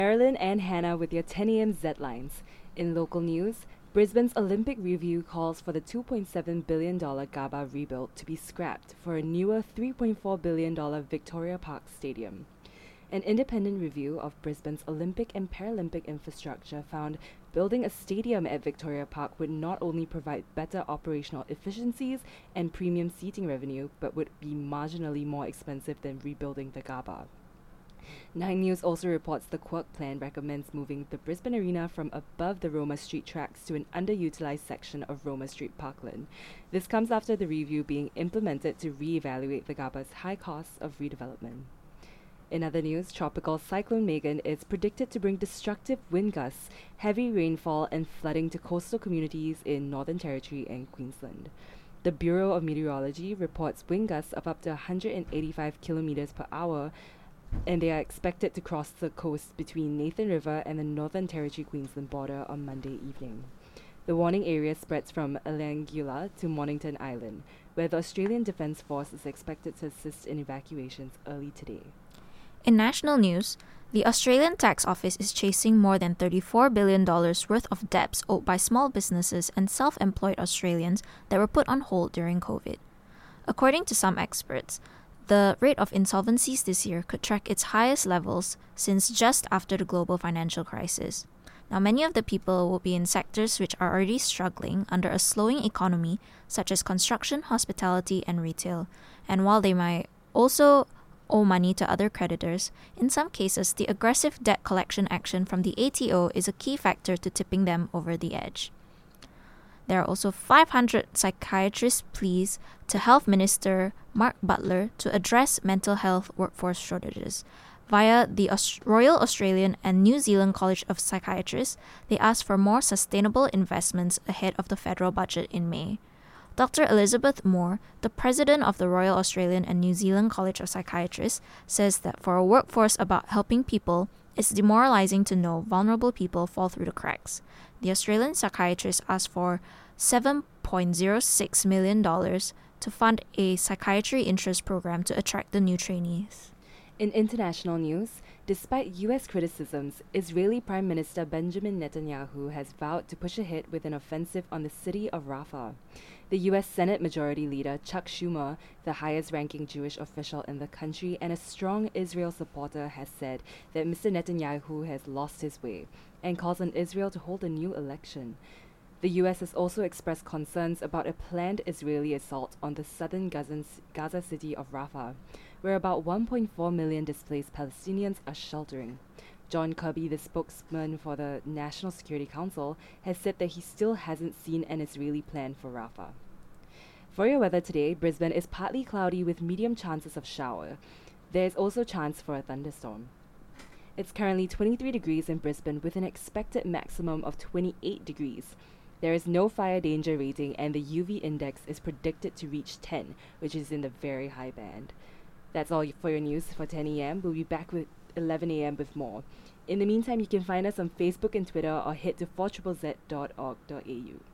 Marilyn and Hannah with your 10 a.m. Z lines. In local news, Brisbane's Olympic Review calls for the $2.7 billion GABA rebuild to be scrapped for a newer $3.4 billion Victoria Park Stadium. An independent review of Brisbane's Olympic and Paralympic infrastructure found building a stadium at Victoria Park would not only provide better operational efficiencies and premium seating revenue, but would be marginally more expensive than rebuilding the GABA. Nine News also reports the Quirk plan recommends moving the Brisbane Arena from above the Roma Street tracks to an underutilised section of Roma Street Parkland. This comes after the review being implemented to re-evaluate the GABA's high costs of redevelopment. In other news, Tropical Cyclone Megan is predicted to bring destructive wind gusts, heavy rainfall and flooding to coastal communities in Northern Territory and Queensland. The Bureau of Meteorology reports wind gusts of up to 185 kilometers per hour, and they are expected to cross the coast between Nathan River and the Northern Territory Queensland border on Monday evening. The warning area spreads from Elangula to Mornington Island, where the Australian Defence Force is expected to assist in evacuations early today. In national news, the Australian Tax Office is chasing more than $34 billion worth of debts owed by small businesses and self-employed Australians that were put on hold during COVID. According to some experts, the rate of insolvencies this year could track its highest levels since just after the global financial crisis. Now, many of the people will be in sectors which are already struggling under a slowing economy, such as construction, hospitality, and retail. And while they might also owe money to other creditors, in some cases, the aggressive debt collection action from the ATO is a key factor to tipping them over the edge. There are also 500 psychiatrists' pleas to Health Minister Mark Butler to address mental health workforce shortages. Via the Royal Australian and New Zealand College of Psychiatrists, they asked for more sustainable investments ahead of the federal budget in May. Dr. Elizabeth Moore, the president of the Royal Australian and New Zealand College of Psychiatrists, says that for a workforce about helping people, it's demoralizing to know vulnerable people fall through the cracks. The Australian psychiatrists asked for $7.06 million to fund a psychiatry interest program to attract the new trainees. In international news, despite U.S. criticisms, Israeli Prime Minister Benjamin Netanyahu has vowed to push ahead with an offensive on the city of Rafah. The U.S. Senate Majority Leader Chuck Schumer, the highest-ranking Jewish official in the country and a strong Israel supporter, has said that Mr. Netanyahu has lost his way and calls on Israel to hold a new election. The U.S. has also expressed concerns about a planned Israeli assault on the southern Gaza city of Rafah, where about 1.4 million displaced Palestinians are sheltering. John Kirby, the spokesman for the National Security Council, has said that he still hasn't seen an Israeli plan for Rafah. For your weather today, Brisbane is partly cloudy with medium chances of shower. There is also chance for a thunderstorm. It's currently 23 degrees in Brisbane with an expected maximum of 28 degrees. There is no fire danger rating and the UV index is predicted to reach 10, which is in the very high band. That's all for your news for 10 a.m. We'll be back with 11 a.m. with more. In the meantime, you can find us on Facebook and Twitter or head to 4ZZZ.org.au.